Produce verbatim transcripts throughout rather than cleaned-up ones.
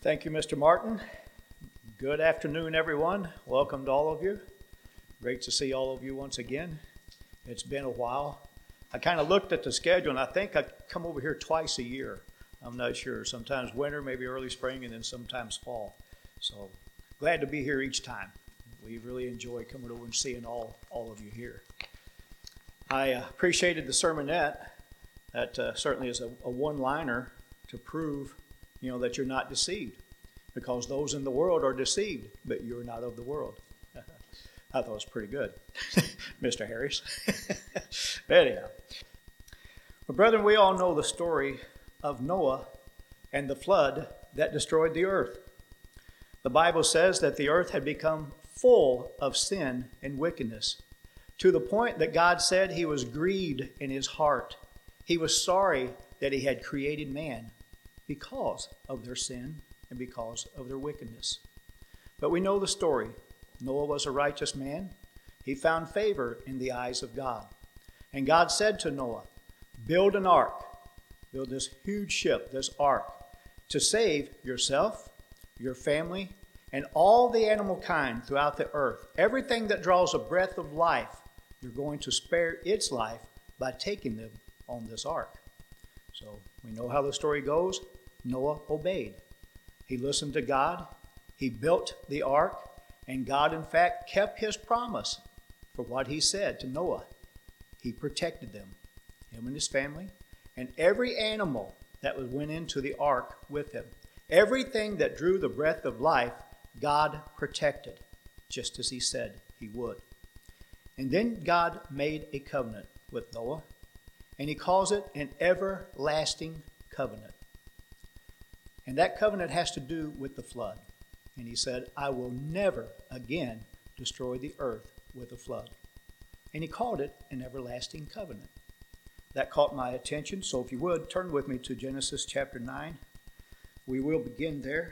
Thank you, Mister Martin. Good afternoon, everyone. Welcome to all of you. Great to see all of you once again. It's been a while. I kind of looked at the schedule, and I think I come over here twice a year. I'm not sure. Sometimes winter, maybe early spring, and then sometimes fall. So glad to be here each time. We really enjoy coming over and seeing all, all of you here. I uh, appreciated the sermonette. That uh, certainly is a, a one-liner to prove, you know, that you're not deceived, because those in the world are deceived, but you're not of the world. I thought it was pretty good, Mister Harris. But anyhow, but brethren, we all know the story of Noah and the flood that destroyed the earth. The Bible says that the earth had become full of sin and wickedness, to the point that God said he was grieved in his heart. He was sorry that he had created man because of their sin and because of their wickedness. But we know the story. Noah was a righteous man. He found favor in the eyes of God. And God said to Noah, build an ark, build this huge ship, this ark, to save yourself, your family, and all the animal kind throughout the earth. Everything that draws a breath of life, you're going to spare its life by taking them on this ark. So we know how the story goes. Noah obeyed. He listened to God. He built the ark. And God, in fact, kept his promise for what he said to Noah. He protected them, him and his family, and every animal that went into the ark with him. Everything that drew the breath of life, God protected, just as he said he would. And then God made a covenant with Noah, and he calls it an everlasting covenant. And that covenant has to do with the flood. And he said, I will never again destroy the earth with a flood. And he called it an everlasting covenant. That caught my attention. So if you would, turn with me to Genesis chapter nine. We will begin there.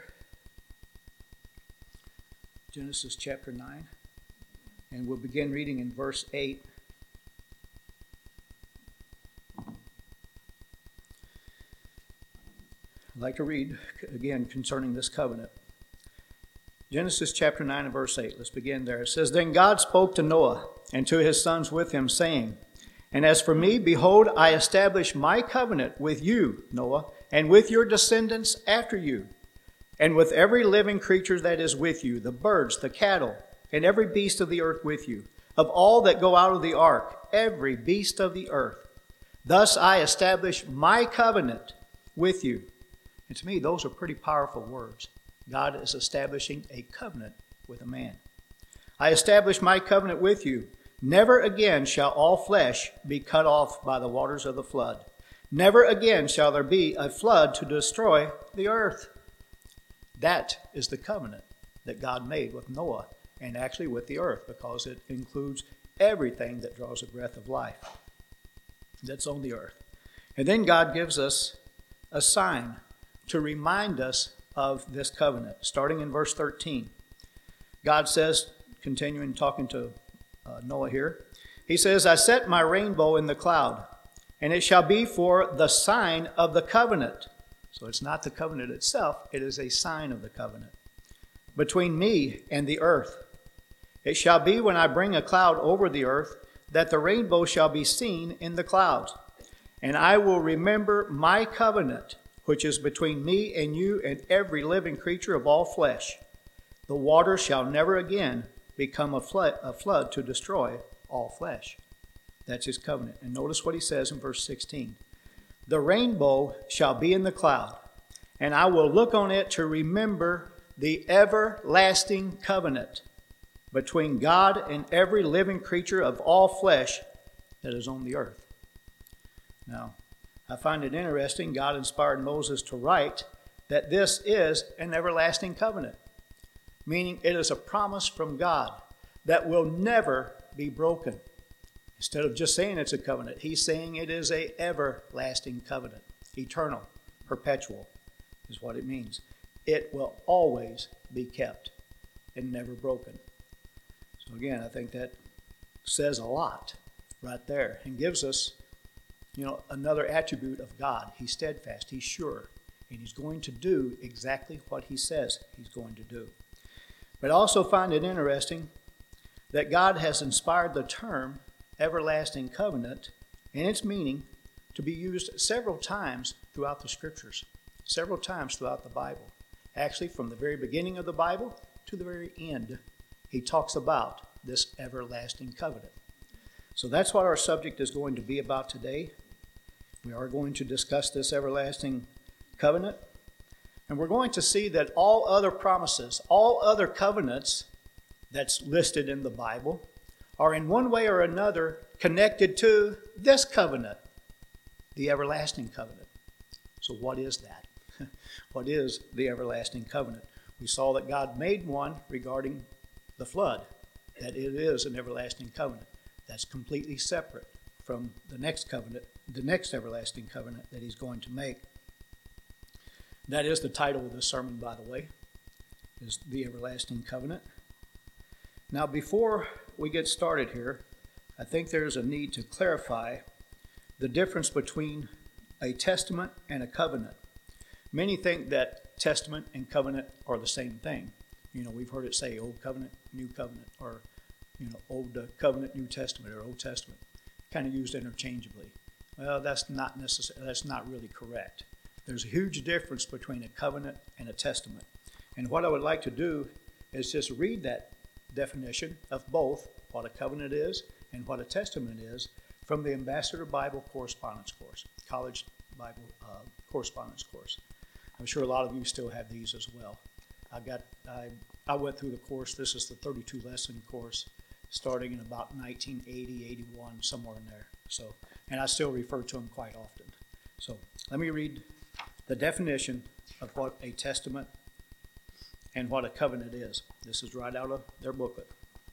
Genesis chapter nine. And we'll begin reading in verse eight. I'd like to read again concerning this covenant. Genesis chapter nine and verse eight. Let's begin there. It says, Then God spoke to Noah and to his sons with him, saying, And as for me, behold, I establish my covenant with you, Noah, and with your descendants after you, and with every living creature that is with you, the birds, the cattle, and every beast of the earth with you, of all that go out of the ark, every beast of the earth. Thus I establish my covenant with you. And to me, those are pretty powerful words. God is establishing a covenant with a man. I establish my covenant with you. Never again shall all flesh be cut off by the waters of the flood. Never again shall there be a flood to destroy the earth. That is the covenant that God made with Noah and actually with the earth, because it includes everything that draws a breath of life that's on the earth. And then God gives us a sign to remind us of this covenant. Starting in verse thirteen, God says, continuing talking to uh, Noah here, he says, I set my rainbow in the cloud, and it shall be for the sign of the covenant. So it's not the covenant itself, it is a sign of the covenant between me and the earth. It shall be when I bring a cloud over the earth, that the rainbow shall be seen in the clouds. And I will remember my covenant, which is between me and you and every living creature of all flesh. The water shall never again become a flood, a flood to destroy all flesh. That's his covenant. And notice what he says in verse sixteen. The rainbow shall be in the cloud, and I will look on it to remember the everlasting covenant between God and every living creature of all flesh that is on the earth. Now, I find it interesting, God inspired Moses to write that this is an everlasting covenant, meaning it is a promise from God that will never be broken. Instead of just saying it's a covenant, he's saying it is an everlasting covenant. Eternal, perpetual is what it means. It will always be kept and never broken. So again, I think that says a lot right there and gives us, you know, another attribute of God. He's steadfast. He's sure. And he's going to do exactly what he says he's going to do. But I also find it interesting that God has inspired the term everlasting covenant and its meaning to be used several times throughout the scriptures, several times throughout the Bible. Actually, from the very beginning of the Bible to the very end, he talks about this everlasting covenant. So that's what our subject is going to be about today. We are going to discuss this everlasting covenant. And we're going to see that all other promises, all other covenants that's listed in the Bible are in one way or another connected to this covenant, the everlasting covenant. So what is that? What is the everlasting covenant? We saw that God made one regarding the flood, that it is an everlasting covenant. That's completely separate from the next covenant, the next everlasting covenant that he's going to make. That is the title of this sermon, by the way, is the everlasting covenant. Now, before we get started here, I think there's a need to clarify the difference between a testament and a covenant. Many think that testament and covenant are the same thing. You know, we've heard it say Old Covenant, New Covenant, or, you know, Old Covenant, New Testament, or Old Testament, kind of used interchangeably. Well, that's not necessarily, that's not really correct. There's a huge difference between a covenant and a testament. And what I would like to do is just read that definition of both, what a covenant is and what a testament is, from the Ambassador Bible Correspondence Course, College Bible uh, Correspondence Course. I'm sure a lot of you still have these as well. I got, I, I went through the course. This is the thirty-two lesson course, starting in about nineteen eighty, eighty-one, somewhere in there. So, and I still refer to them quite often. So let me read the definition of what a testament and what a covenant is. This is right out of their booklet.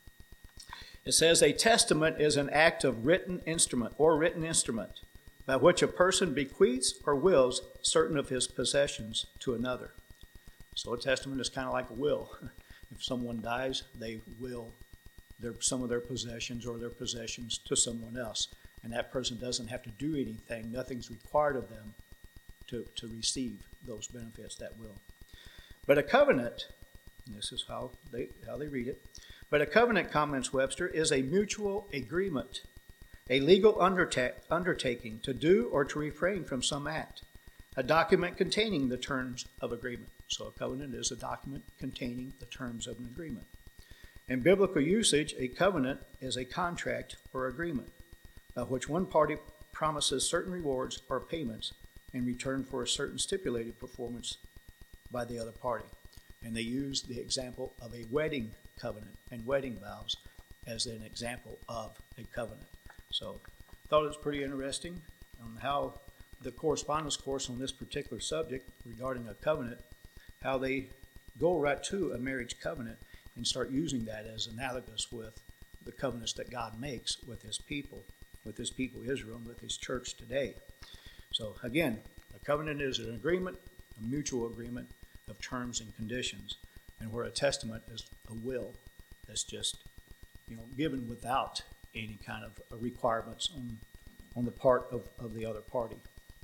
It says, a testament is an act of written instrument or written instrument by which a person bequeaths or wills certain of his possessions to another. So a testament is kind of like a will. If someone dies, they will their, some of their possessions or their possessions to someone else. And that person doesn't have to do anything. Nothing's required of them to, to receive those benefits, that will. But a covenant, and this is how they, how they read it, but a covenant, comments Webster, is a mutual agreement, a legal undertake, undertaking to do or to refrain from some act, a document containing the terms of agreement. So a covenant is a document containing the terms of an agreement. In biblical usage, a covenant is a contract or agreement by which one party promises certain rewards or payments in return for a certain stipulated performance by the other party. And they use the example of a wedding covenant and wedding vows as an example of a covenant. So I thought it was pretty interesting on how the correspondence course on this particular subject regarding a covenant, how they go right to a marriage covenant and start using that as analogous with the covenants that God makes with his people, with his people Israel, and with his church today. So again, a covenant is an agreement, a mutual agreement of terms and conditions, and where a testament is a will that's just, you know, given without any kind of requirements on, on the part of, of the other party.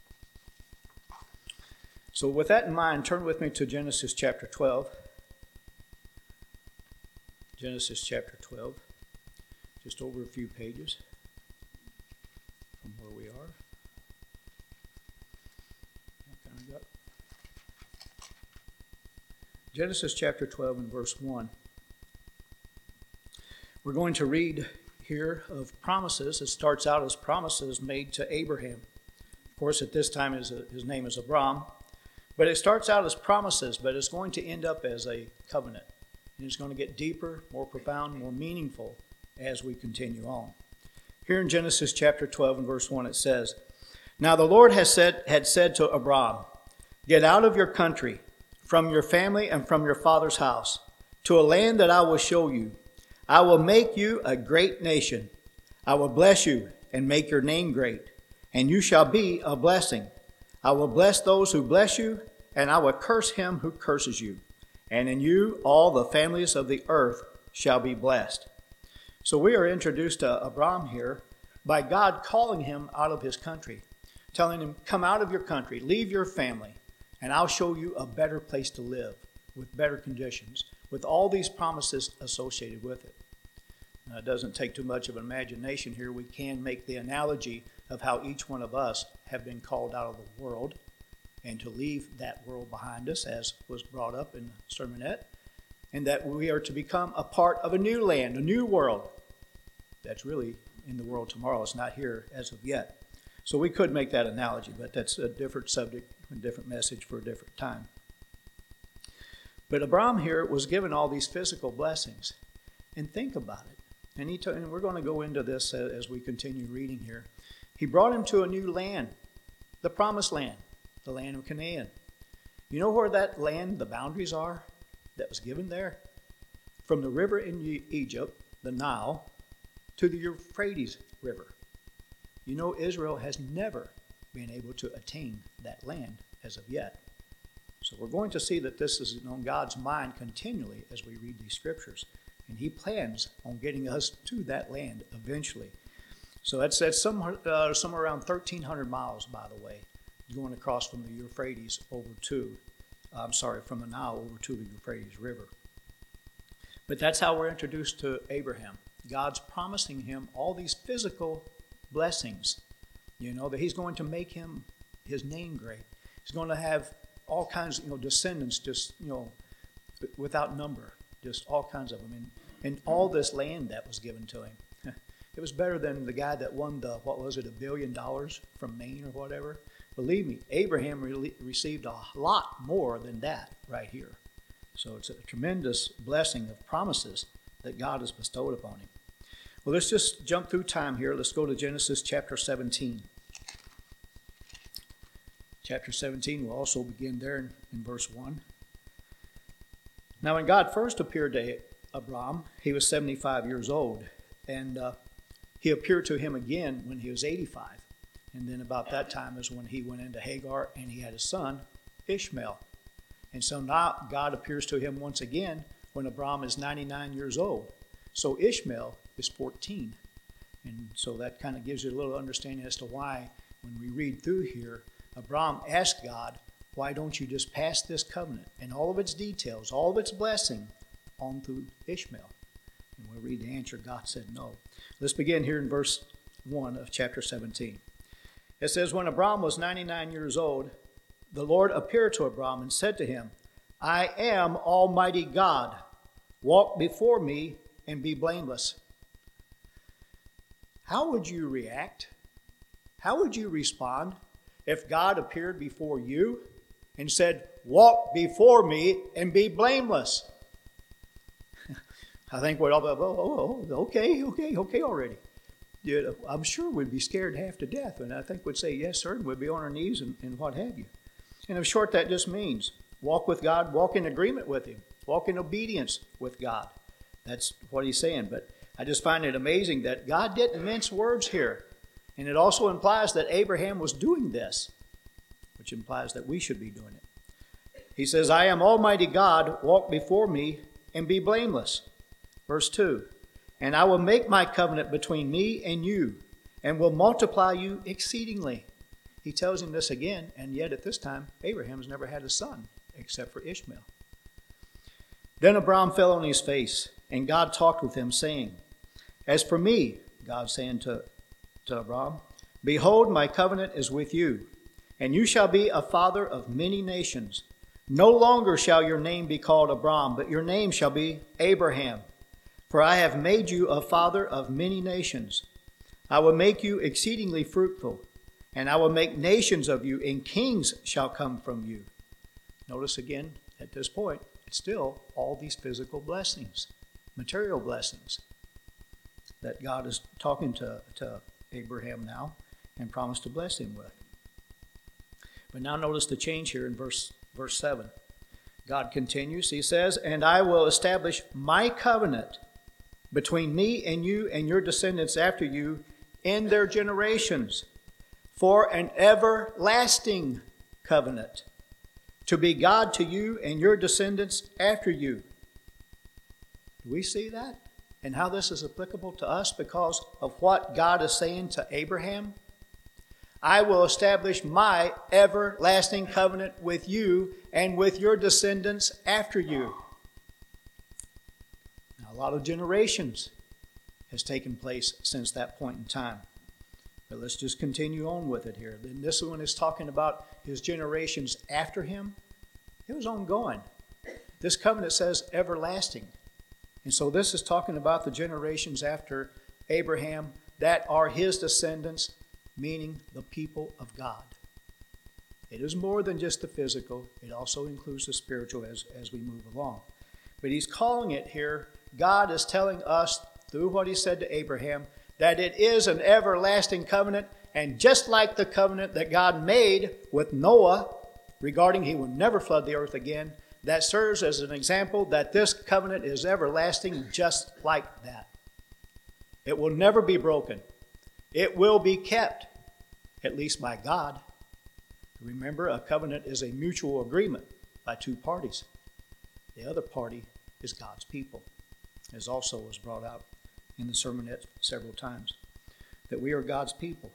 So with that in mind, turn with me to Genesis chapter twelve. Genesis chapter twelve, just over a few pages from where we are. What kind of got? Genesis chapter twelve and verse one. We're going to read here of promises. It starts out as promises made to Abraham. Of course, at this time his, his name is Abram. But it starts out as promises, but it's going to end up as a covenant. And it's going to get deeper, more profound, more meaningful as we continue on. Here in Genesis chapter twelve and verse one it says, Now the Lord has said, had said to Abram, Get out of your country, from your family and from your father's house, to a land that I will show you. I will make you a great nation. I will bless you and make your name great, and you shall be a blessing. I will bless those who bless you, and I will curse him who curses you. And in you all the families of the earth shall be blessed. So we are introduced to Abram here by God calling him out of his country, telling him, come out of your country, leave your family, and I'll show you a better place to live with better conditions, with all these promises associated with it. Now, it doesn't take too much of an imagination here. We can make the analogy of how each one of us have been called out of the world and to leave that world behind us, as was brought up in the sermonette, and that we are to become a part of a new land, a new world. That's really in the world tomorrow. It's not here as of yet. So we could make that analogy, but that's a different subject, a different message for a different time. But Abram here was given all these physical blessings. And think about it. And, he t- and we're going to go into this as we continue reading here. He brought him to a new land, the promised land, the land of Canaan. You know where that land, the boundaries are that was given there? From the river in Egypt, the Nile, to the Euphrates River. You know, Israel has never been able to attain that land as of yet. So we're going to see that this is on God's mind continually as we read these scriptures. And he plans on getting us to that land eventually. So that's, that's somewhere, uh, somewhere around thirteen hundred miles, by the way, going across from the Euphrates over to, I'm sorry, from the Nile over to the Euphrates River. But that's how we're introduced to Abraham. God's promising him all these physical blessings, you know, that he's going to make him, his name great. He's going to have all kinds of, you know, descendants just, you know, without number, just all kinds of them. And, and all this land that was given to him. It was better than the guy that won the, what was it, a billion dollars from Maine or whatever. Believe me, Abraham re- received a lot more than that right here. So it's a tremendous blessing of promises that God has bestowed upon him. Well, let's just jump through time here. Let's go to Genesis chapter seventeen. Chapter seventeen will also begin there in, in verse one. Now, when God first appeared to Abram, he was seventy-five years old. And uh, he appeared to him again when he was eighty-five. And then about that time is when he went into Hagar and he had a son, Ishmael. And so now God appears to him once again when Abram is ninety-nine years old. So Ishmael is fourteen. And so that kind of gives you a little understanding as to why, when we read through here, Abram asked God, why don't you just pass this covenant and all of its details, all of its blessing on through Ishmael? And we'll read the answer. God said no. Let's begin here in verse one of chapter seventeen. It says, when Abram was ninety-nine years old, the Lord appeared to Abram and said to him, I am Almighty God. Walk before me and be blameless. How would you react? How would you respond if God appeared before you and said, walk before me and be blameless? I think we'd all go, oh, oh, okay, okay, okay already. Yeah, I'm sure we'd be scared half to death, and I think we'd say, yes, sir, and we'd be on our knees and, and what have you. And in short, that just means walk with God, walk in agreement with him, walk in obedience with God. That's what he's saying. But I just find it amazing that God didn't mince words here. And it also implies that Abraham was doing this, which implies that we should be doing it. He says, I am Almighty God, walk before me and be blameless. Verse two, and I will make my covenant between me and you, and will multiply you exceedingly. He tells him this again, and yet at this time, Abraham has never had a son except for Ishmael. Then Abram fell on his face, and God talked with him, saying, as for me, God saying to, to Abram, behold, my covenant is with you, and you shall be a father of many nations. No longer shall your name be called Abram, but your name shall be Abraham. For I have made you a father of many nations. I will make you exceedingly fruitful, and I will make nations of you, and kings shall come from you. Notice again, at this point, it's still all these physical blessings, material blessings that God is talking to, to Abraham now and promised to bless him with. But now notice the change here in verse, verse seven. God continues, he says, and I will establish my covenant between me and you and your descendants after you in their generations for an everlasting covenant, to be God to you and your descendants after you. Do we see that? And how this is applicable to us because of what God is saying to Abraham? I will establish my everlasting covenant with you and with your descendants after you. Now, a lot of generations has taken place since that point in time. But let's just continue on with it here. Then this one is talking about his generations after him. It was ongoing. This covenant says everlasting. And so this is talking about the generations after Abraham that are his descendants, meaning the people of God. It is more than just the physical. It also includes the spiritual as, as we move along. But he's calling it here, God is telling us through what he said to Abraham, that it is an everlasting covenant. And just like the covenant that God made with Noah regarding he will never flood the earth again, that serves as an example that this covenant is everlasting just like that. It will never be broken. It will be kept, at least by God. Remember, a covenant is a mutual agreement by two parties. The other party is God's people, as also was brought out in the sermonette several times, that we are God's people.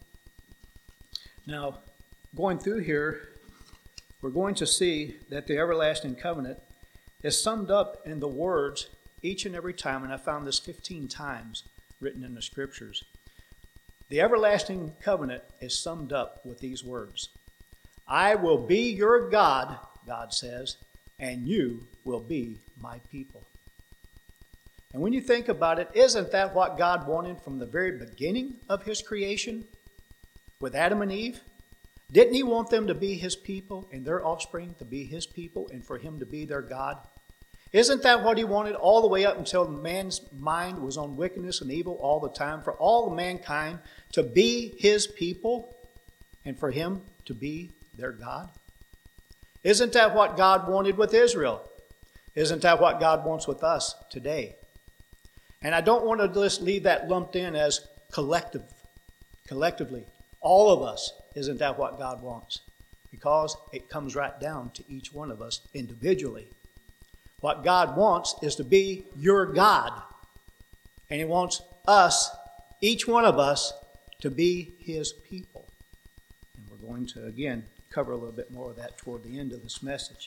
Now, going through here, we're going to see that the everlasting covenant is summed up in the words each and every time, and I found this fifteen times written in the scriptures. The everlasting covenant is summed up with these words. I will be your God, God says, and you will be my people. And when you think about it, isn't that what God wanted from the very beginning of his creation with Adam and Eve? Didn't he want them to be his people and their offspring to be his people and for him to be their God? Isn't that what he wanted all the way up until man's mind was on wickedness and evil all the time, for all of mankind to be his people and for him to be their God? Isn't that what God wanted with Israel? Isn't that what God wants with us today? And I don't want to just leave that lumped in as collective, collectively. All of us, isn't that what God wants? Because it comes right down to each one of us individually. What God wants is to be your God. And he wants us, each one of us, to be his people. And we're going to, again, cover a little bit more of that toward the end of this message.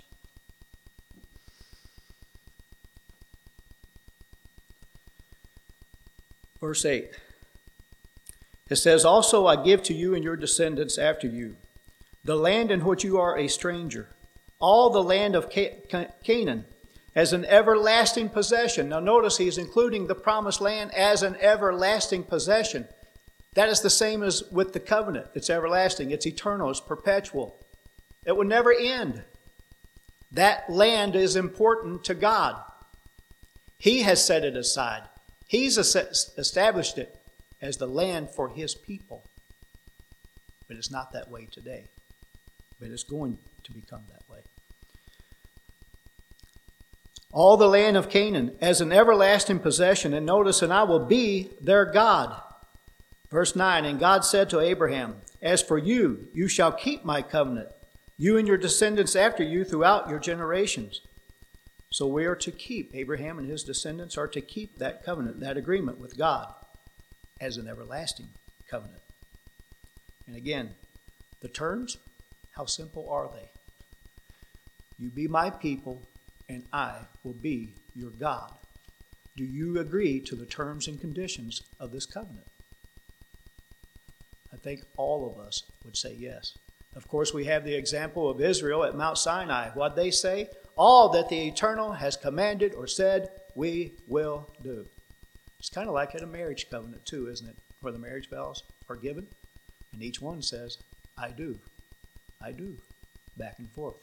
Verse eight. It says, also I give to you and your descendants after you the land in which you are a stranger, all the land of Canaan, as an everlasting possession. Now notice he's including the promised land as an everlasting possession. That is the same as with the covenant. It's everlasting, it's eternal, it's perpetual. It will never end. That land is important to God. He has set it aside. He's established it as the land for his people. But it's not that way today. But it's going to become that way. All the land of Canaan as an everlasting possession. And notice, and I will be their God. Verse nine, and God said to Abraham, as for you, you shall keep my covenant, you and your descendants after you throughout your generations. So we are to keep, Abraham and his descendants are to keep that covenant, that agreement with God as an everlasting covenant. And again, the terms, how simple are they? You be my people, and I will be your God. Do you agree to the terms and conditions of this covenant? I think all of us would say yes. Of course, we have the example of Israel at Mount Sinai. What they say, all that the Eternal has commanded or said, we will do. It's kind of like at a marriage covenant too, isn't it? Where the marriage vows are given, and each one says, I do, I do, back and forth.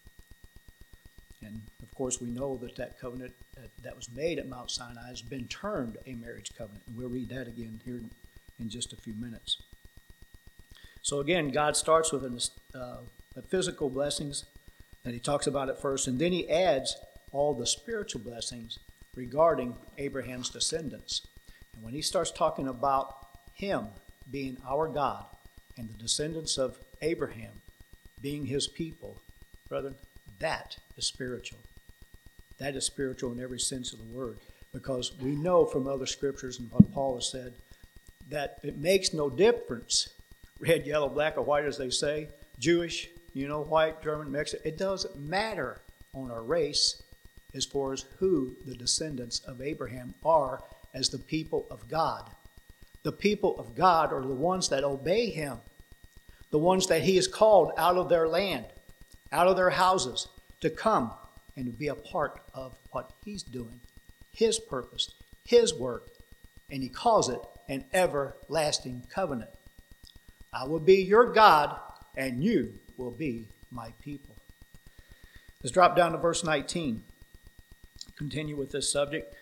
And of course, we know that that covenant that was made at Mount Sinai has been termed a marriage covenant. And we'll read that again here in just a few minutes. So again, God starts with an, uh, the physical blessings that he talks about at first, and then he adds all the spiritual blessings regarding Abraham's descendants. And when he starts talking about him being our God and the descendants of Abraham being his people, brethren, that is spiritual. That is spiritual in every sense of the word, because we know from other scriptures and what Paul has said that it makes no difference red, yellow, black, or white, as they say, Jewish, you know, white, German, Mexican. It doesn't matter on our race as far as who the descendants of Abraham are as the people of God. The people of God are the ones that obey him, the ones that he has called out of their land, out of their houses, to come and be a part of what he's doing, his purpose, his work, and he calls it an everlasting covenant. I will be your God, and you will be my people. Let's drop down to verse nineteen. Continue with this subject.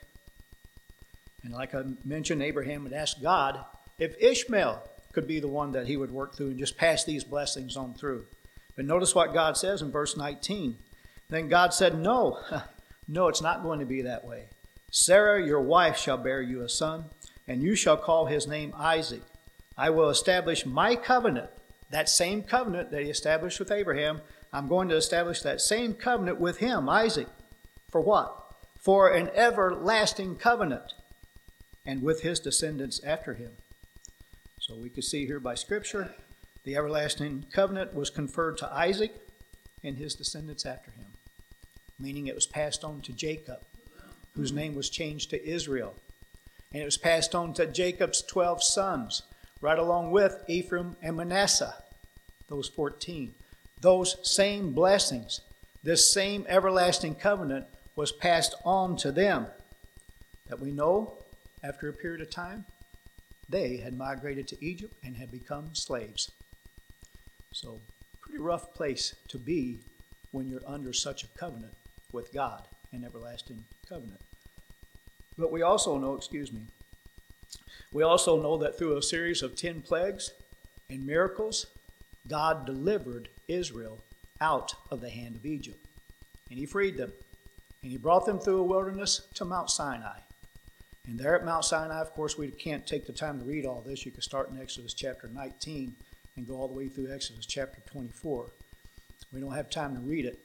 And like I mentioned, Abraham had asked God if Ishmael could be the one that he would work through and just pass these blessings on through. But notice what God says in verse nineteen. Then God said, no, no, it's not going to be that way. Sarah, your wife, shall bear you a son, and you shall call his name Isaac. I will establish my covenant, that same covenant that he established with Abraham. I'm going to establish that same covenant with him, Isaac. For what? For an everlasting covenant, and with his descendants after him. So we can see here by Scripture, the everlasting covenant was conferred to Isaac and his descendants after him, meaning it was passed on to Jacob, whose name was changed to Israel. And it was passed on to Jacob's twelve sons, right along with Ephraim and Manasseh, those fourteen. Those same blessings, this same everlasting covenant was passed on to them, that we know after a period of time, they had migrated to Egypt and had become slaves. So, pretty rough place to be when you're under such a covenant with God, an everlasting covenant. But we also know, excuse me, we also know that through a series of ten plagues and miracles, God delivered Israel out of the hand of Egypt. And he freed them. And he brought them through a wilderness to Mount Sinai. And there at Mount Sinai, of course, we can't take the time to read all this. You can start in Exodus chapter nineteen and go all the way through Exodus chapter twenty-four. We don't have time to read it.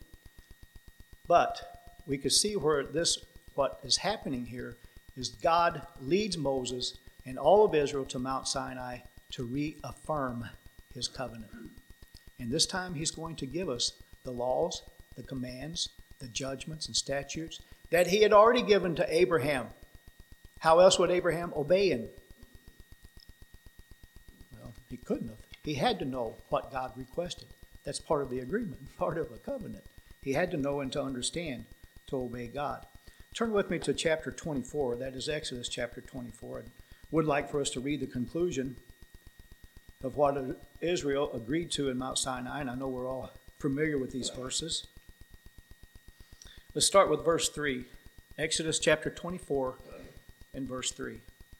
But we can see where this, what is happening here, is God leads Moses and all of Israel to Mount Sinai to reaffirm his covenant. And this time he's going to give us the laws, the commands, the judgments and statutes that he had already given to Abraham. How else would Abraham obey him? Well, he couldn't have. He had to know what God requested. That's part of the agreement, part of the covenant. He had to know and to understand to obey God. Turn with me to chapter twenty-four. That is Exodus chapter twenty-four. I would like for us to read the conclusion of what Israel agreed to in Mount Sinai. And I know we're all familiar with these verses. Let's start with verse three. Exodus chapter twenty-four and verse three.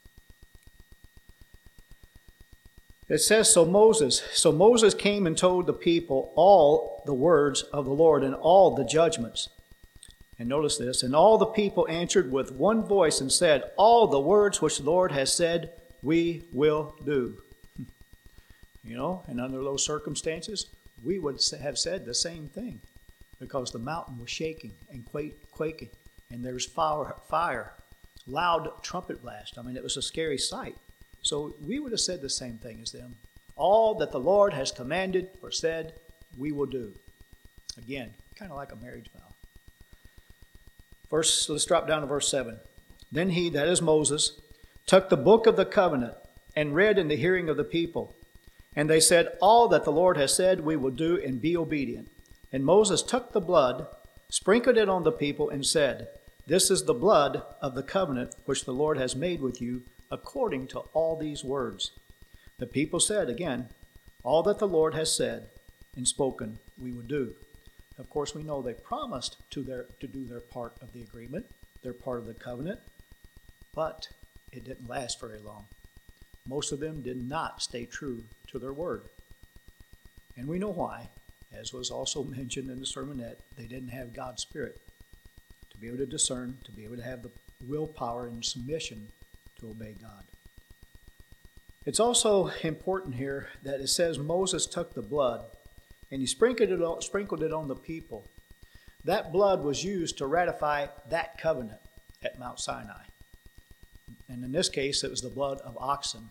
It says, so Moses, so Moses came and told the people all the words of the Lord and all the judgments. And notice this, and all the people answered with one voice and said, all the words which the Lord has said, we will do. You know, and under those circumstances, we would have said the same thing, because the mountain was shaking and quaking, and there was fire, fire, loud trumpet blast. I mean, it was a scary sight. So we would have said the same thing as them. All that the Lord has commanded or said, we will do. Again, kind of like a marriage vow. Verse, let's drop down to verse seven. Then he, that is Moses, took the book of the covenant and read in the hearing of the people. And they said, all that the Lord has said we will do and be obedient. And Moses took the blood, sprinkled it on the people, and said, this is the blood of the covenant which the Lord has made with you, according to all these words. The people said, again, all that the Lord has said and spoken, we will do. Of course, we know they promised to their to do their part of the agreement, their part of the covenant, but it didn't last very long. Most of them did not stay true to their word. And we know why. As was also mentioned in the sermonette, they didn't have God's Spirit to be able to discern, to be able to have the willpower and submission to obey God. It's also important here that it says Moses took the blood and he sprinkled it on, sprinkled it on the people. That blood was used to ratify that covenant at Mount Sinai. And in this case, it was the blood of oxen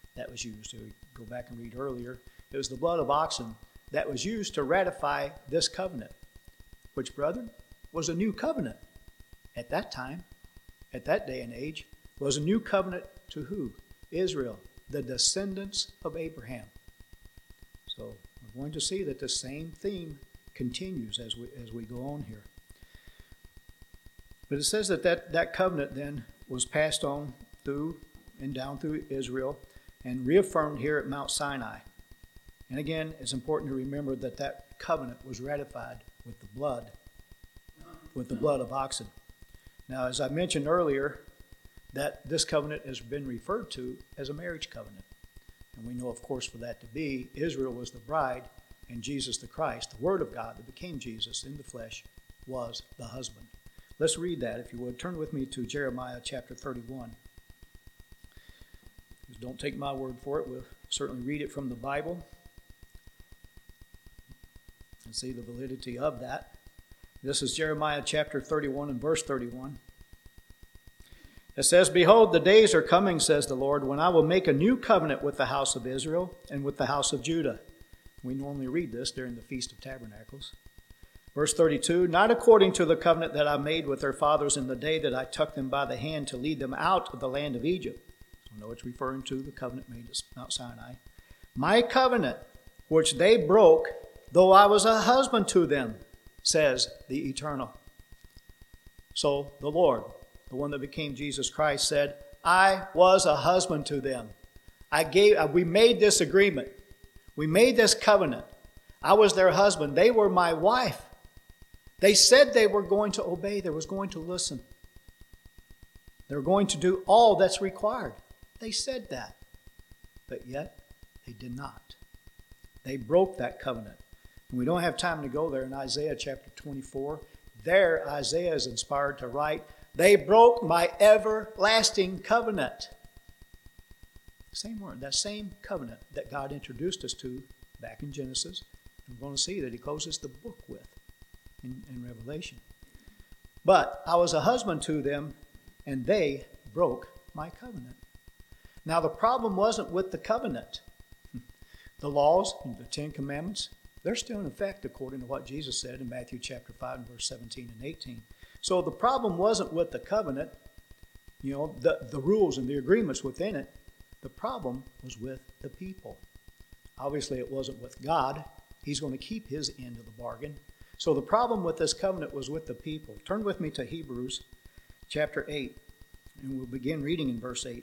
that was used. We go back and read earlier. It was the blood of oxen that was used to ratify this covenant, which, brethren, was a new covenant at that time, at that day and age, was a new covenant to who? Israel, the descendants of Abraham. So we're going to see that the same theme continues as we as we go on here. But it says that that, that covenant then was passed on through and down through Israel and reaffirmed here at Mount Sinai. And again, it's important to remember that that covenant was ratified with the blood, with the blood of oxen. Now, as I mentioned earlier, that this covenant has been referred to as a marriage covenant. And we know, of course, for that to be, Israel was the bride and Jesus the Christ, the Word of God that became Jesus in the flesh, was the husband. Let's read that, if you would. Turn with me to Jeremiah chapter thirty-one. Don't take my word for it. We'll certainly read it from the Bible and see the validity of that. This is Jeremiah chapter thirty-one and verse thirty-one. It says, "Behold, the days are coming, says the Lord, when I will make a new covenant with the house of Israel and with the house of Judah." We normally read this during the Feast of Tabernacles. Verse thirty-two, "Not according to the covenant that I made with their fathers in the day that I took them by the hand to lead them out of the land of Egypt." So I know it's referring to the covenant made at Mount Sinai. "My covenant, which they broke, though I was a husband to them, says the Eternal." So the Lord, the one that became Jesus Christ, said, "I was a husband to them. I gave. We made this agreement. We made this covenant. I was their husband. They were my wife. They said they were going to obey. They was going to listen. They were going to do all that's required. They said that. But yet, they did not. They broke that covenant. And we don't have time to go there in Isaiah chapter twenty-four. There, Isaiah is inspired to write, "They broke my everlasting covenant." Same word, that same covenant that God introduced us to back in Genesis. And we're going to see that he closes the book with in, in Revelation. "But I was a husband to them, and they broke my covenant." Now, the problem wasn't with the covenant. The laws, the Ten Commandments, they're still in effect according to what Jesus said in Matthew chapter five and verse seventeen and eighteen. So the problem wasn't with the covenant, you know, the, the rules and the agreements within it. The problem was with the people. Obviously, it wasn't with God. He's going to keep his end of the bargain. So the problem with this covenant was with the people. Turn with me to Hebrews chapter eight, and we'll begin reading in verse eight.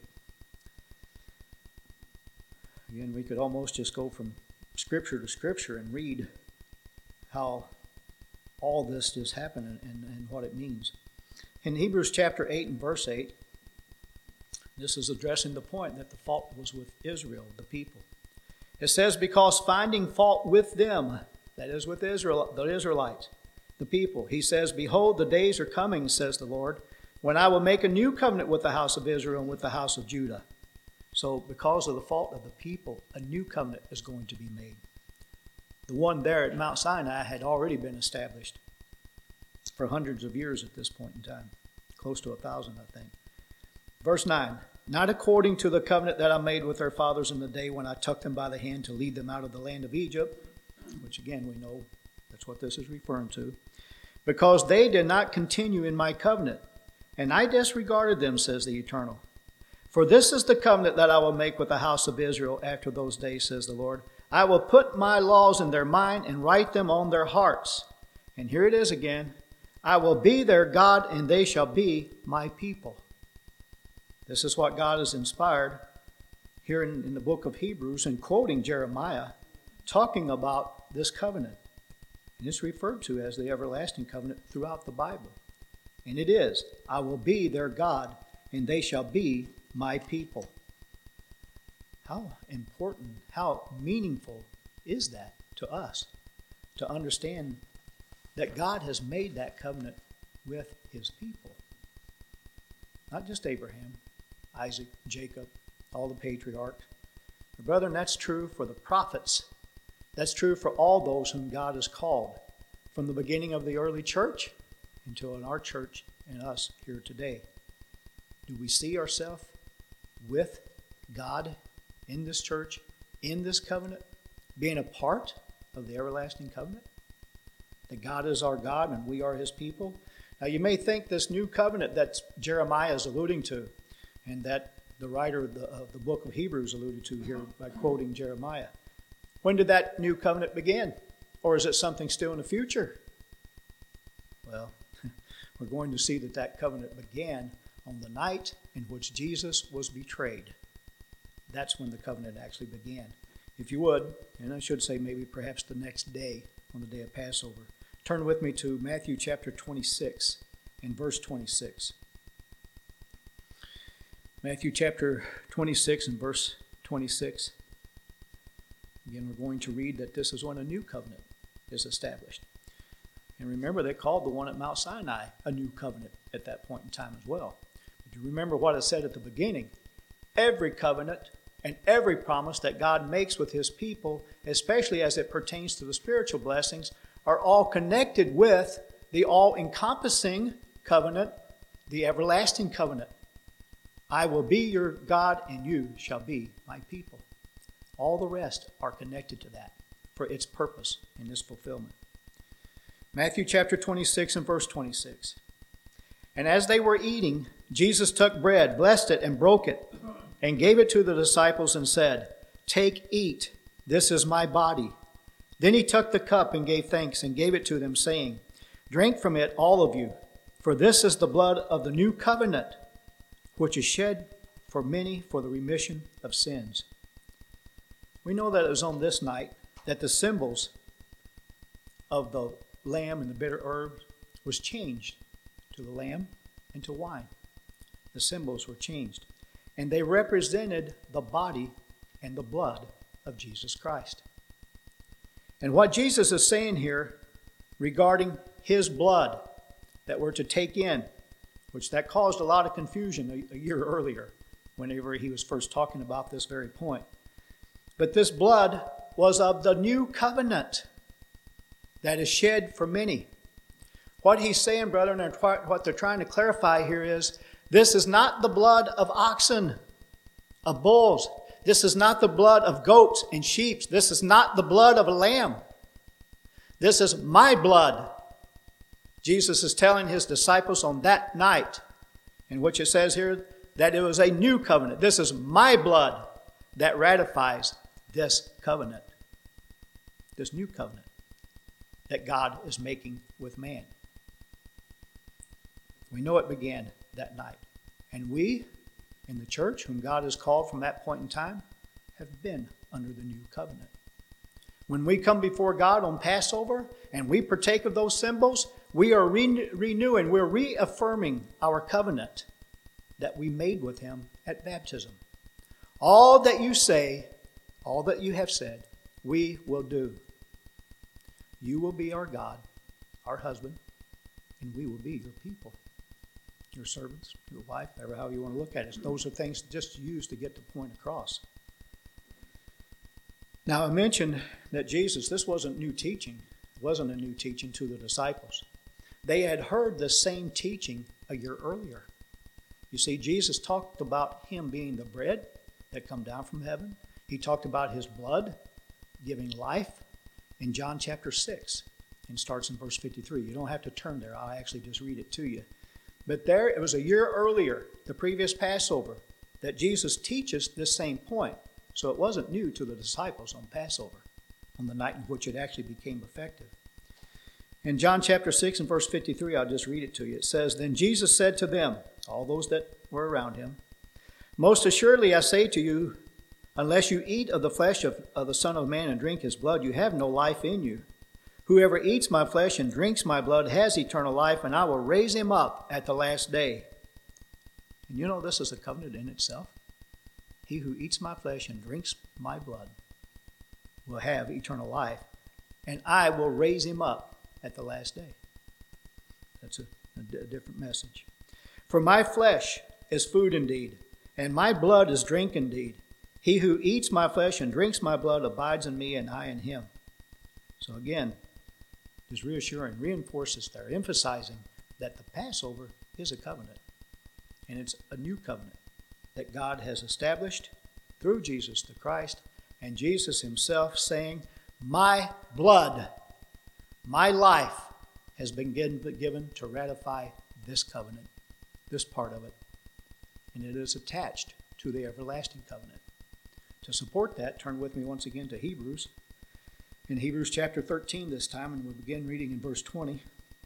Again, we could almost just go from scripture to scripture and read how all this just happened and, and what it means. In Hebrews chapter eight and verse eight, this is addressing the point that the fault was with Israel, the people. It says, "Because finding fault with them," that is with Israel, the Israelites, the people, he says, "Behold, the days are coming, says the Lord, when I will make a new covenant with the house of Israel and with the house of Judah." So because of the fault of the people, a new covenant is going to be made. The one there at Mount Sinai had already been established for hundreds of years at this point in time. Close to a thousand, I think. Verse nine, "Not according to the covenant that I made with their fathers in the day when I took them by the hand to lead them out of the land of Egypt," which again we know that's what this is referring to, "because they did not continue in my covenant, and I disregarded them, says the Eternal. For this is the covenant that I will make with the house of Israel after those days, says the Lord. I will put my laws in their mind and write them on their hearts." And here it is again. "I will be their God, and they shall be my people." This is what God has inspired here in, in the book of Hebrews and quoting Jeremiah, talking about this covenant. And it's referred to as the everlasting covenant throughout the Bible. And it is, "I will be their God, and they shall be my people." How important, how meaningful is that to us to understand that God has made that covenant with his people? Not just Abraham, Isaac, Jacob, all the patriarchs. But brethren, that's true for the prophets. That's true for all those whom God has called, from the beginning of the early church until in our church and us here today. Do we see ourselves with God in this church, in this covenant, being a part of the everlasting covenant? That God is our God and we are his people? Now you may think this new covenant that Jeremiah is alluding to, and that the writer of the, of the book of Hebrews alluded to here by quoting Jeremiah. When did that new covenant begin? Or is it something still in the future? Well, we're going to see that that covenant began on the night in which Jesus was betrayed. That's when the covenant actually began. If you would, and I should say maybe perhaps the next day, on the day of Passover, turn with me to Matthew chapter twenty-six and verse twenty-six. Matthew chapter twenty-six and verse twenty-six. Again, we're going to read that this is when a new covenant is established. And remember, they called the one at Mount Sinai a new covenant at that point in time as well. But you remember what it said at the beginning. Every covenant and every promise that God makes with his people, especially as it pertains to the spiritual blessings, are all connected with the all-encompassing covenant, the everlasting covenant. I will be your God and you shall be my people. All the rest are connected to that for its purpose in this fulfillment. Matthew chapter twenty-six and verse twenty-six. And as they were eating, Jesus took bread, blessed it, and broke it, and gave it to the disciples and said, Take, eat, this is my body. Then he took the cup and gave thanks and gave it to them, saying, Drink from it, all of you, for this is the blood of the new covenant, which is shed for many for the remission of sins. We know that it was on this night that the symbols of the lamb and the bitter herbs was changed to the lamb and to wine. The symbols were changed. And they represented the body and the blood of Jesus Christ. And what Jesus is saying here regarding his blood that we're to take in, which that caused a lot of confusion a, a year earlier whenever he was first talking about this very point. But this blood was of the new covenant that is shed for many. What he's saying, brethren, and what they're trying to clarify here is, this is not the blood of oxen, of bulls. This is not the blood of goats and sheep. This is not the blood of a lamb. This is my blood. Jesus is telling his disciples on that night, in which it says here that it was a new covenant. This is my blood that ratifies this covenant, this new covenant that God is making with man. We know it began that night. And we, in the church, whom God has called from that point in time, have been under the new covenant. When we come before God on Passover and we partake of those symbols, we are re- renewing, we're reaffirming our covenant that we made with him at baptism. All that you say, all that you have said, we will do. You will be our God, our husband, and we will be your people. Your servants, your wife, however you want to look at it. Those are things just used to get the point across. Now, I mentioned that Jesus, this wasn't new teaching. It wasn't a new teaching to the disciples. They had heard the same teaching a year earlier. You see, Jesus talked about him being the bread that come down from heaven. He talked about his blood giving life in John chapter six, and starts in verse fifty-three. You don't have to turn there. I'll actually just read it to you. But there, it was a year earlier, the previous Passover, that Jesus teaches this same point. So it wasn't new to the disciples on Passover, on the night in which it actually became effective. In John chapter six and verse fifty-three, I'll just read it to you. It says, Then Jesus said to them, all those that were around him, Most assuredly I say to you, unless you eat of the flesh of, of the Son of Man and drink his blood, you have no life in you. Whoever eats my flesh and drinks my blood has eternal life, and I will raise him up at the last day. And you know this is a covenant in itself. He who eats my flesh and drinks my blood will have eternal life, and I will raise him up at the last day. That's a, a, d- a different message. For my flesh is food indeed, and my blood is drink indeed. He who eats my flesh and drinks my blood abides in me, and I in him. So again, just reassuring, reinforces there, emphasizing that the Passover is a covenant. And it's a new covenant that God has established through Jesus the Christ, and Jesus himself saying, my blood, my life has been given to ratify this covenant, this part of it. And it is attached to the everlasting covenant. To support that, turn with me once again to Hebrews. In Hebrews chapter thirteen this time, and we'll begin reading in verse twenty.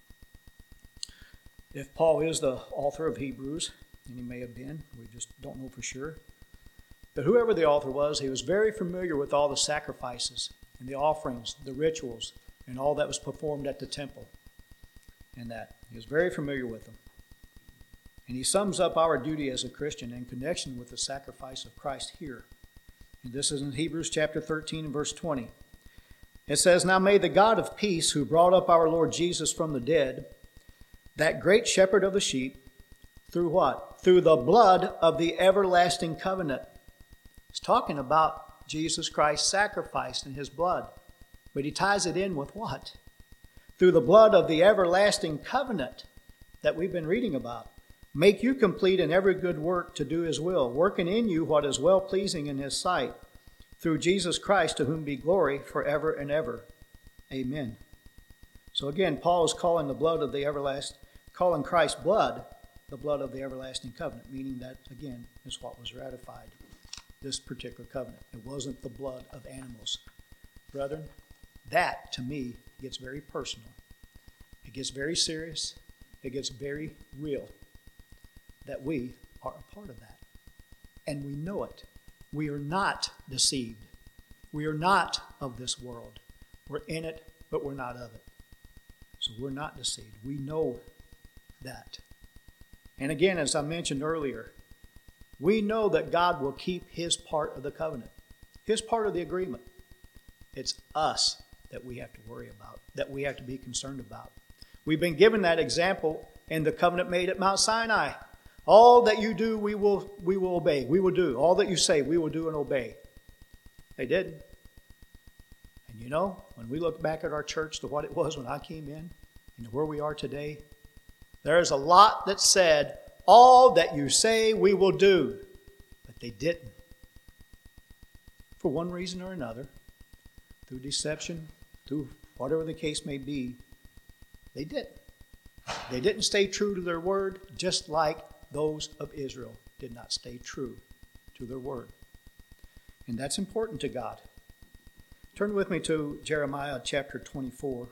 If Paul is the author of Hebrews, and he may have been, we just don't know for sure. But whoever the author was, he was very familiar with all the sacrifices and the offerings, the rituals, and all that was performed at the temple. And that. He was very familiar with them. And he sums up our duty as a Christian in connection with the sacrifice of Christ here. And this is in Hebrews chapter thirteen and verse twenty. It says, now may the God of peace, who brought up our Lord Jesus from the dead, that great shepherd of the sheep, through what? Through the blood of the everlasting covenant. It's talking about Jesus Christ's sacrifice and his blood. But he ties it in with what? Through the blood of the everlasting covenant that we've been reading about. Make you complete in every good work to do his will, working in you what is well-pleasing in his sight, through Jesus Christ, to whom be glory forever and ever. Amen. So again, Paul is calling the blood of the everlasting, calling Christ's blood the blood of the everlasting covenant, meaning that, again, is what was ratified, this particular covenant. It wasn't the blood of animals. Brethren, that, to me, gets very personal. It gets very serious. It gets very real. That we are a part of that. And we know it. We are not deceived. We are not of this world. We're in it, but we're not of it. So we're not deceived. We know that. And again, as I mentioned earlier, we know that God will keep his part of the covenant, his part of the agreement. It's us that we have to worry about, that we have to be concerned about. We've been given that example in the covenant made at Mount Sinai. All that you do, we will, we will obey. We will do. All that you say, we will do and obey. They didn't. And you know, when we look back at our church to what it was when I came in and to where we are today, there's a lot that said, all that you say, we will do. But they didn't. For one reason or another, through deception, through whatever the case may be, they didn't. They didn't stay true to their word, just like those of Israel did not stay true to their word. And that's important to God. Turn with me to Jeremiah chapter twenty-four.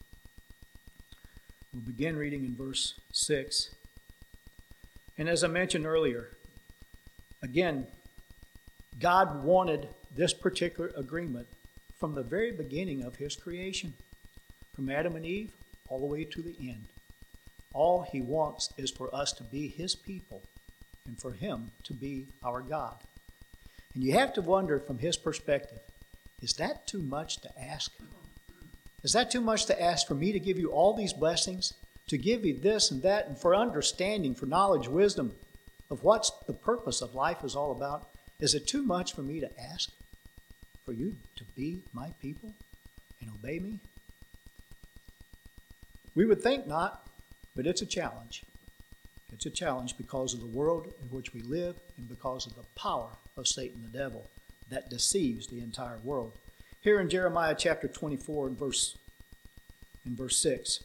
We'll begin reading in verse six. And as I mentioned earlier, again, God wanted this particular agreement from the very beginning of his creation, from Adam and Eve all the way to the end. All he wants is for us to be his people and for him to be our God. And you have to wonder from his perspective, is that too much to ask? Is that too much to ask for me to give you all these blessings, to give you this and that, and for understanding, for knowledge, wisdom of what the purpose of life is all about? Is it too much for me to ask for you to be my people and obey me? We would think not. But it's a challenge. It's a challenge because of the world in which we live and because of the power of Satan the devil that deceives the entire world. Here in Jeremiah chapter twenty-four and verse, in verse six.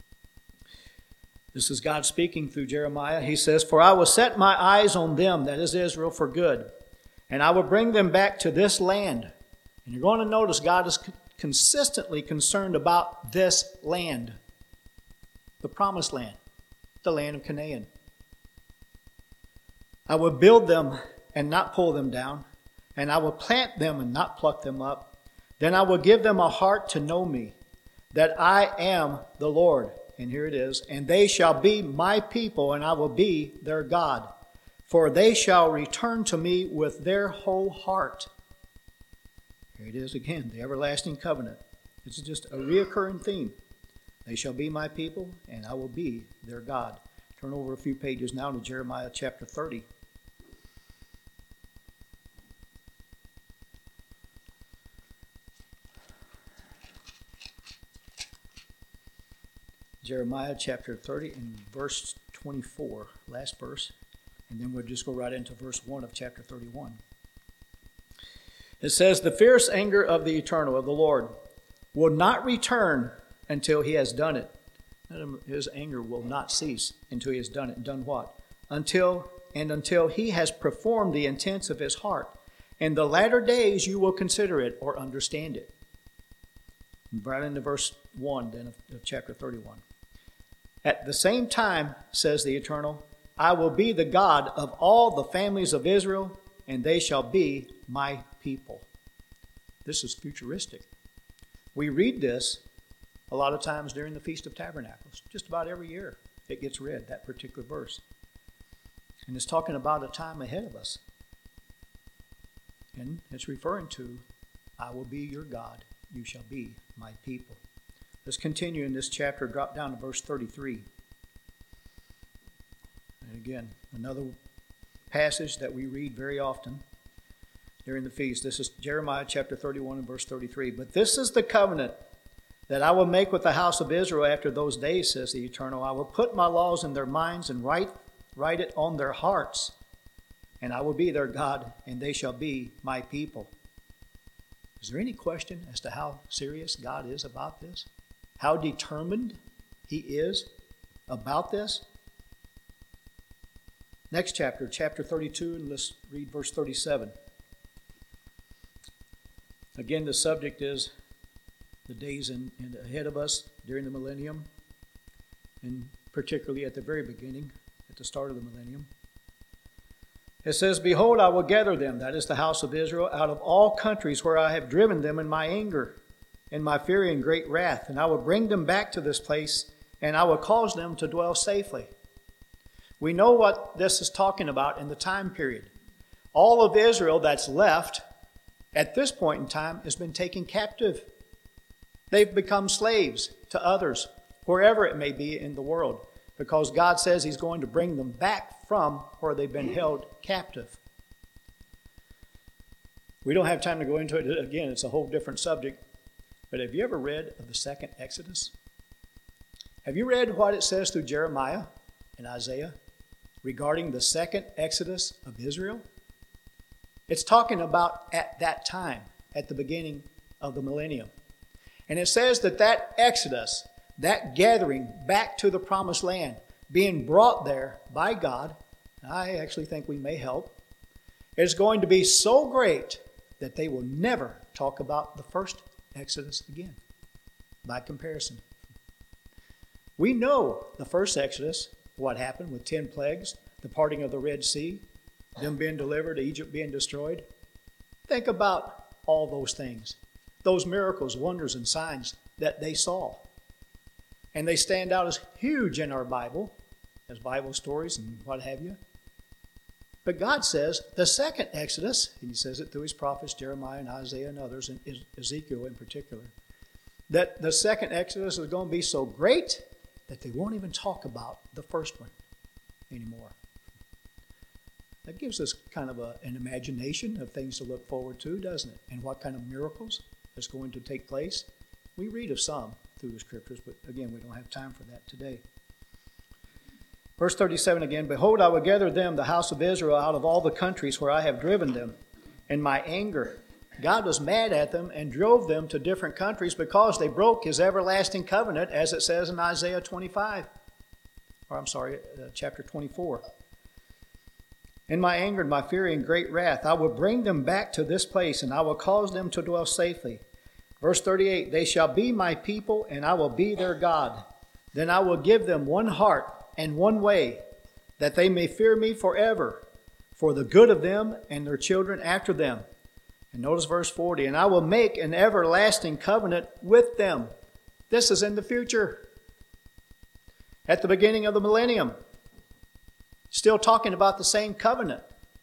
This is God speaking through Jeremiah. He says, for I will set my eyes on them, that is Israel, for good, and I will bring them back to this land. And you're going to notice God is consistently concerned about this land. The promised land, the land of Canaan. I will build them and not pull them down, and I will plant them and not pluck them up. Then I will give them a heart to know me, that I am the Lord. And here it is. And they shall be my people, and I will be their God. For they shall return to me with their whole heart. Here it is again, the everlasting covenant. This is just a reoccurring theme. They shall be my people, and I will be their God. Turn over a few pages now to Jeremiah chapter thirty. Jeremiah chapter thirty and verse twenty-four, last verse. And then we'll just go right into verse one of chapter thirty-one. It says, the fierce anger of the eternal, of the Lord, will not return until he has done it. His anger will not cease until he has done it. Done what? Until and until he has performed the intents of his heart. In the latter days you will consider it or understand it. Right into verse one then of, of chapter thirty-one. At the same time, says the Eternal, I will be the God of all the families of Israel, and they shall be my people. This is futuristic. We read this a lot of times during the Feast of Tabernacles. Just about every year it gets read, that particular verse. And it's talking about a time ahead of us. And it's referring to, I will be your God, you shall be my people. Let's continue in this chapter, drop down to verse thirty-three. And again, another passage that we read very often during the feast. This is Jeremiah chapter thirty-one and verse thirty-three. But this is the covenant that I will make with the house of Israel after those days, says the Eternal. I will put my laws in their minds and write, write it on their hearts. And I will be their God, and they shall be my people. Is there any question as to how serious God is about this? How determined he is about this? Next chapter, chapter thirty-two, and let's read verse thirty-seven. Again, the subject is the days in, in ahead of us during the millennium, and particularly at the very beginning, at the start of the millennium. It says, behold, I will gather them, that is the house of Israel, out of all countries where I have driven them in my anger, in my fury and great wrath, and I will bring them back to this place, and I will cause them to dwell safely. We know what this is talking about in the time period. All of Israel that's left at this point in time has been taken captive. They've become slaves to others, wherever it may be in the world, because God says he's going to bring them back from where they've been held captive. We don't have time to go into it. Again, it's a whole different subject. But have you ever read of the second Exodus? Have you read what it says through Jeremiah and Isaiah regarding the second Exodus of Israel? It's talking about at that time, at the beginning of the millennium. And it says that that Exodus, that gathering back to the promised land, being brought there by God, I actually think we may help, is going to be so great that they will never talk about the first Exodus again, by comparison. We know the first Exodus, what happened with ten plagues, the parting of the Red Sea, them being delivered, Egypt being destroyed. Think about all those things, those miracles, wonders, and signs that they saw. And they stand out as huge in our Bible, as Bible stories and what have you. But God says the second Exodus, and he says it through his prophets, Jeremiah and Isaiah and others, and Ezekiel in particular, that the second Exodus is going to be so great that they won't even talk about the first one anymore. That gives us kind of a, an imagination of things to look forward to, doesn't it? And what kind of miracles is going to take place. We read of some through the scriptures, but again, we don't have time for that today. Verse thirty-seven again, behold, I will gather them, the house of Israel, out of all the countries where I have driven them in my anger. God was mad at them and drove them to different countries because they broke his everlasting covenant, as it says in Isaiah twenty-five. Or I'm sorry, uh, chapter twenty-four. In my anger and my fury and great wrath, I will bring them back to this place, and I will cause them to dwell safely. Verse thirty-eight, they shall be my people, and I will be their God. Then I will give them one heart and one way, that they may fear me forever, for the good of them and their children after them. And notice verse forty, and I will make an everlasting covenant with them. This is in the future, at the beginning of the millennium. Still talking about the same covenant.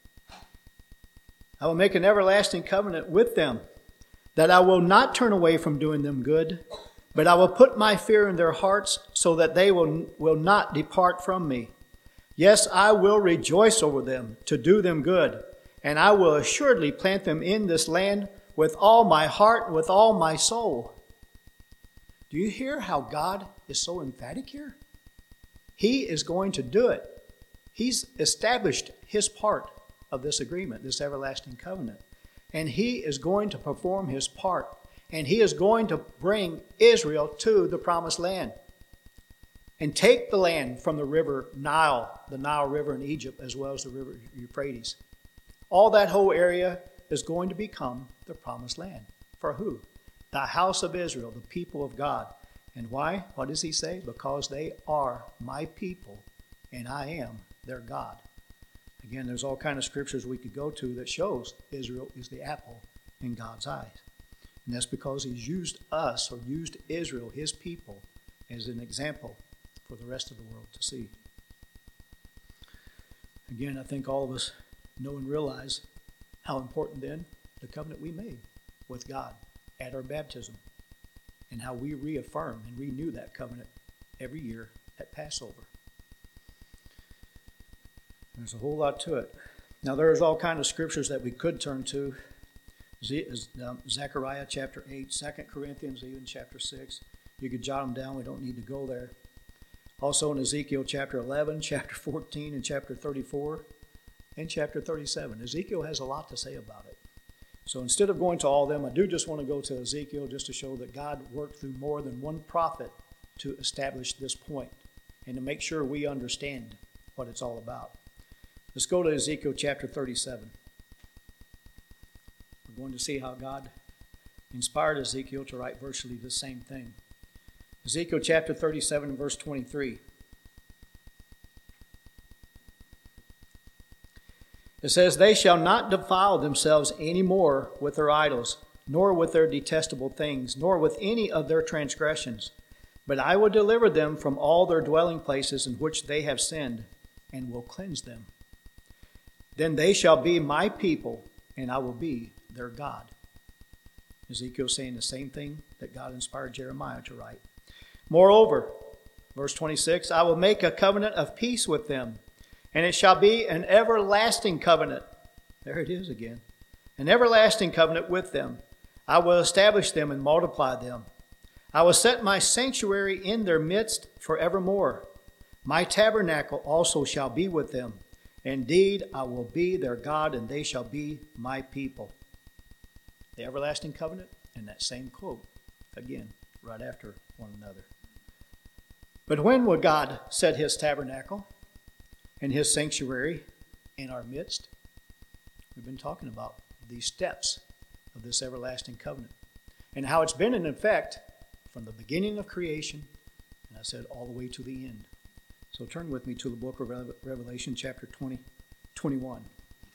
I will make an everlasting covenant with them, that I will not turn away from doing them good, but I will put my fear in their hearts so that they will, will not depart from me. Yes, I will rejoice over them to do them good, and I will assuredly plant them in this land with all my heart, with all my soul. Do you hear how God is so emphatic here? He is going to do it. He's established his part of this agreement, this everlasting covenant. And he is going to perform his part. And he is going to bring Israel to the promised land. And take the land from the river Nile, the Nile River in Egypt, as well as the river Euphrates. All that whole area is going to become the promised land. For who? The house of Israel, the people of God. And why? What does he say? Because they are my people, and I am their God. Again, there's all kinds of scriptures we could go to that shows Israel is the apple in God's eyes. And that's because he's used us, or used Israel, his people, as an example for the rest of the world to see. Again, I think all of us know and realize how important then the covenant we made with God at our baptism, and how we reaffirm and renew that covenant every year at Passover. There's a whole lot to it. Now, there's all kinds of scriptures that we could turn to. Zechariah chapter eight, Second Corinthians even chapter six. You could jot them down. We don't need to go there. Also in Ezekiel chapter eleven, chapter fourteen, and chapter thirty-four, and chapter thirty-seven. Ezekiel has a lot to say about it. So instead of going to all of them, I do just want to go to Ezekiel just to show that God worked through more than one prophet to establish this point and to make sure we understand what it's all about. Let's go to Ezekiel chapter thirty-seven. We're going to see how God inspired Ezekiel to write virtually the same thing. Ezekiel chapter thirty-seven and verse twenty-three. It says, "They shall not defile themselves any more with their idols, nor with their detestable things, nor with any of their transgressions. But I will deliver them from all their dwelling places in which they have sinned, and will cleanse them. Then they shall be my people, and I will be their God." Ezekiel saying the same thing that God inspired Jeremiah to write. "Moreover," verse twenty-six, "I will make a covenant of peace with them, and it shall be an everlasting covenant." There it is again. "An everlasting covenant with them. I will establish them and multiply them. I will set my sanctuary in their midst forevermore. My tabernacle also shall be with them. Indeed, I will be their God, and they shall be my people." The everlasting covenant and that same quote, again, right after one another. But when will God set his tabernacle and his sanctuary in our midst? We've been talking about these steps of this everlasting covenant and how it's been in effect from the beginning of creation, and I said all the way to the end. So turn with me to the book of Revelation, chapter twenty, twenty-one.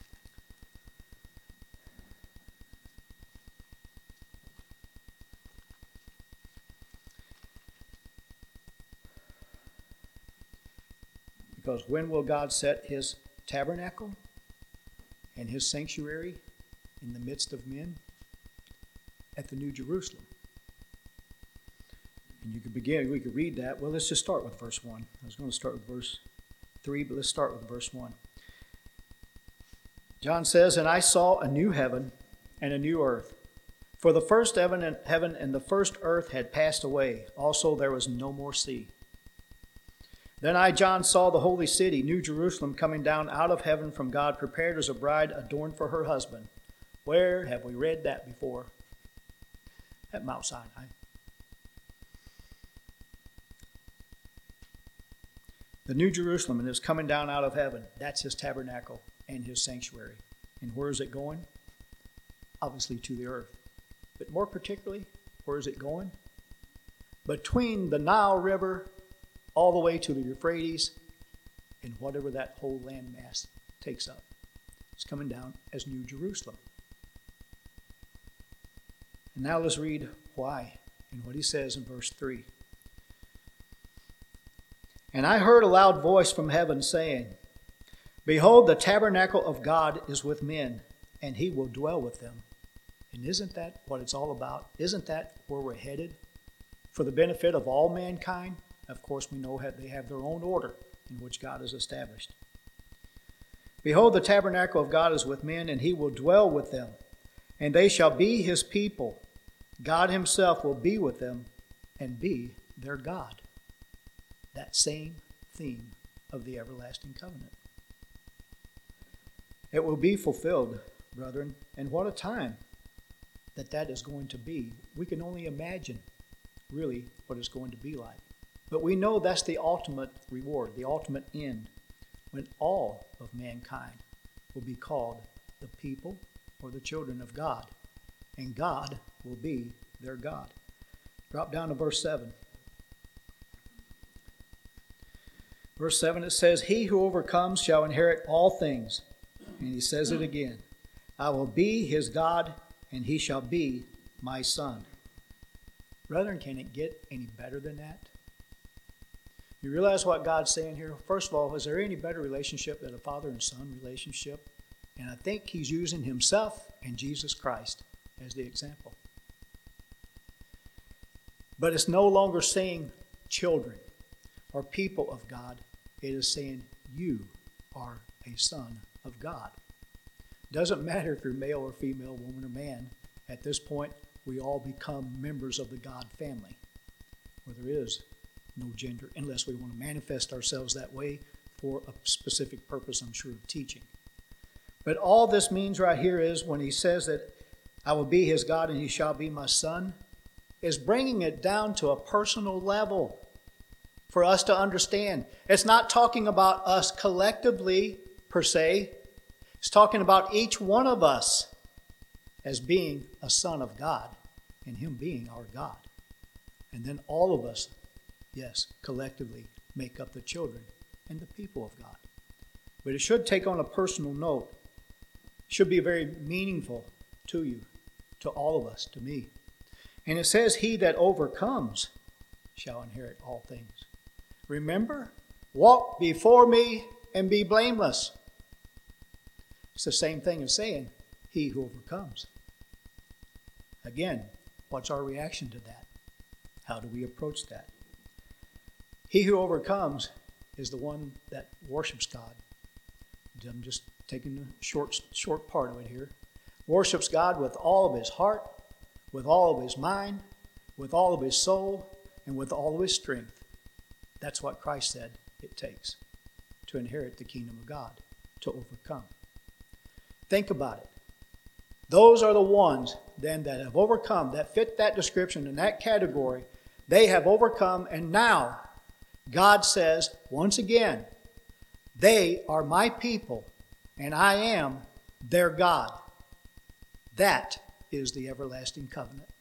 Because when will God set his tabernacle and his sanctuary in the midst of men? At the New Jerusalem. And you could begin, we could read that. Well, let's just start with verse one. I was going to start with verse three, but let's start with verse one. John says, "And I saw a new heaven and a new earth. For the first heaven and, heaven and the first earth had passed away. Also there was no more sea. Then I, John, saw the holy city, New Jerusalem, coming down out of heaven from God, prepared as a bride adorned for her husband." Where have we read that before? At Mount Sinai. The New Jerusalem, and it's coming down out of heaven. That's his tabernacle and his sanctuary. And where is it going? Obviously to the earth. But more particularly, where is it going? Between the Nile River all the way to the Euphrates and whatever that whole landmass takes up. It's coming down as New Jerusalem. And now let's read why and what he says in verse three. "And I heard a loud voice from heaven saying, Behold, the tabernacle of God is with men, and he will dwell with them." And isn't that what it's all about? Isn't that where we're headed? For the benefit of all mankind? Of course, we know they have their own order in which God has established. "Behold, the tabernacle of God is with men, and he will dwell with them. And they shall be his people. God himself will be with them and be their God." That same theme of the everlasting covenant. It will be fulfilled brethren, and what a time that that is going to be. We can only imagine really what it's going to be like. But we know that's the ultimate reward, the ultimate end, when all of mankind will be called the people or the children of God, and God will be their God. Drop down to verse seven. Verse seven, it says, he who overcomes shall inherit all things. And he says it again, I will be his God, and he shall be my son. Brethren, can it get any better than that? You realize what God's saying here? First of all, is there any better relationship than a father and son relationship? And I think he's using himself and Jesus Christ as the example. But it's no longer saying children or people of God. It is saying you are a son of God. Doesn't matter if you're male or female, woman or man. At this point, we all become members of the God family, where there is no gender, unless we want to manifest ourselves that way for a specific purpose, I'm sure, of teaching. But all this means right here is when he says that I will be his God and he shall be my son, is bringing it down to a personal level for us to understand. It's not talking about us collectively per se. It's talking about each one of us as being a son of God and him being our God. And then all of us, yes, collectively make up the children and the people of God. But it should take on a personal note. It should be very meaningful to you, to all of us, to me. And it says, he that overcomes shall inherit all things. Remember, walk before me and be blameless. It's the same thing as saying, he who overcomes. Again, what's our reaction to that? How do we approach that? He who overcomes is the one that worships God. I'm just taking the short, short part of it here. Worships God with all of his heart, with all of his mind, with all of his soul, and with all of his strength. That's what Christ said it takes to inherit the kingdom of God, to overcome. Think about it. Those are the ones then that have overcome, that fit that description in that category. They have overcome, and now God says, once again, they are my people, and I am their God. That is the everlasting covenant.